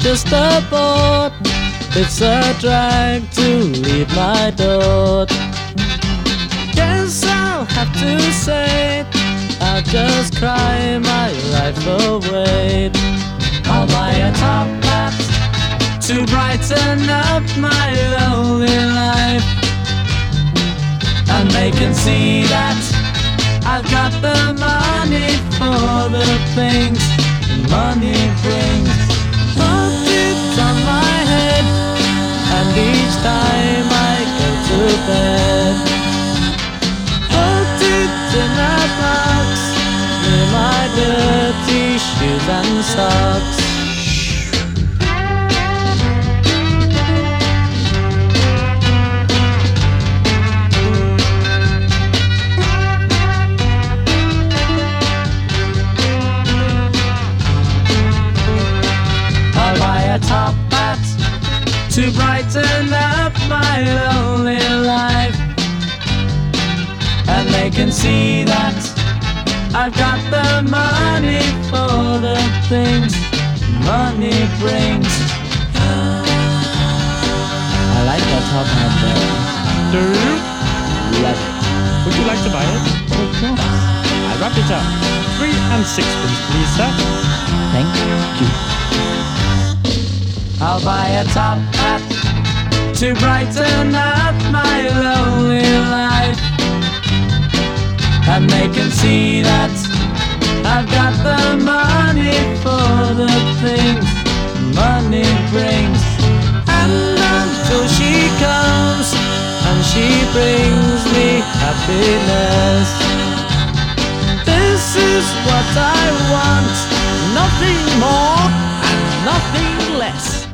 just a boat. It's a drag to leave my door. Guess I'll have to say I'll just cry my life away. I'll buy a top hat to brighten up my lonely life, and they can see that I've got the money for the things money brings. Put it on my head, and each time I go to bed, put it in a box near my dirty shoes and socks. A top hat to brighten up my lonely life, and they can see that I've got the money for the things money brings. I like that top hat there. Do you? Love it. Would you like to buy it? Of course. I wrap it up. 3 and 6, please, sir. Thank you. I'll buy a top hat to brighten up my lonely life, and they can see that I've got the money for the things money brings. And until she comes and she brings me happiness, this is what I want, nothing more and nothing less.